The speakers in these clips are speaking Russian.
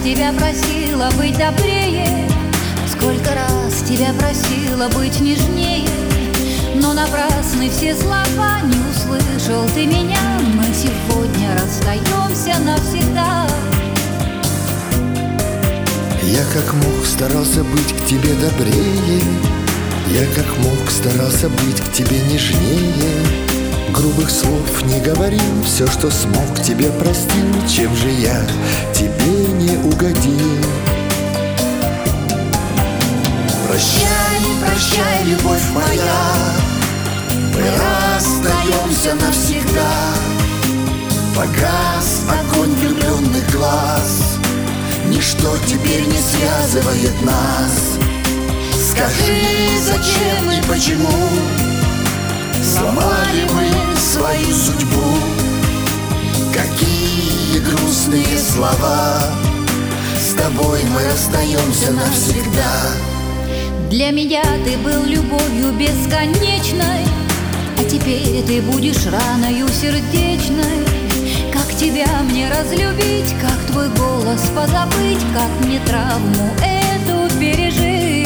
тебя просила быть добрее, сколько раз тебя просила быть нежнее, но напрасны все слова, не услышал ты меня. Мы сегодня расстаемся навсегда. Я как мог старался быть к тебе добрее, я как мог старался быть к тебе нежнее. Грубых слов не говорил, все, что смог, тебе простил. Чем же я тебе не угодил? Прощай, прощай, любовь моя, мы расстаемся навсегда. Погас огонь влюбленных глаз, ничто теперь не связывает нас. Скажи, зачем и почему сломали мы свою судьбу? Какие грустные слова, с тобой мы расстаемся навсегда. Для меня ты был любовью бесконечной, а теперь ты будешь раною сердечной. Как тебя мне разлюбить, как твой голос позабыть, как мне травму эту пережить?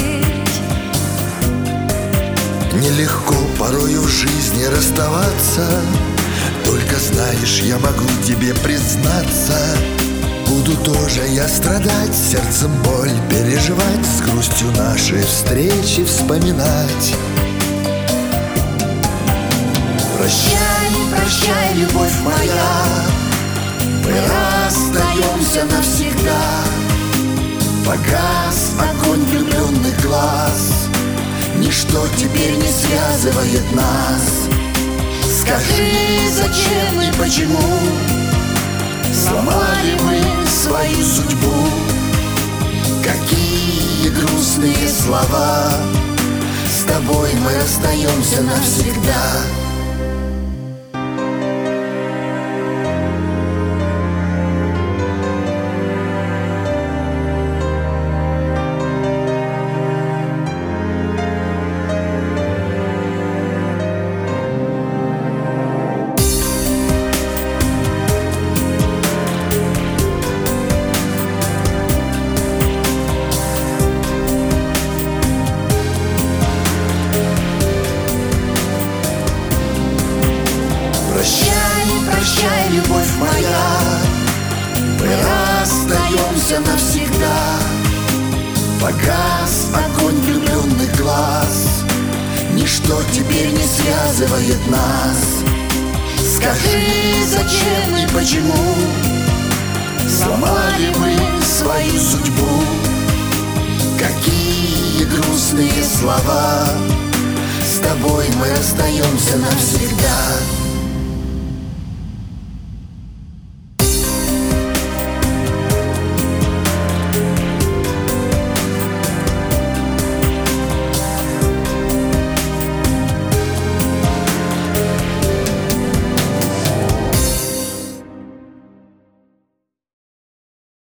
Нелегко порою в жизни расставаться, только знаешь, я могу тебе признаться. Буду тоже я страдать, сердцем боль переживать, с грустью наши встречи вспоминать. Прощай, прощай, любовь моя, мы расстаемся навсегда. Погас огонь влюбленных глаз, ничто теперь не связывает нас. Скажи, зачем и почему сломали мы свою судьбу? Какие грустные слова, с тобой мы расстаемся навсегда. Прощай, любовь моя, мы расстаемся навсегда. Погас огонь влюбленных глаз, ничто теперь не связывает нас. Скажи, зачем и почему сломали мы свою судьбу? Какие грустные слова, с тобой мы расстаемся навсегда.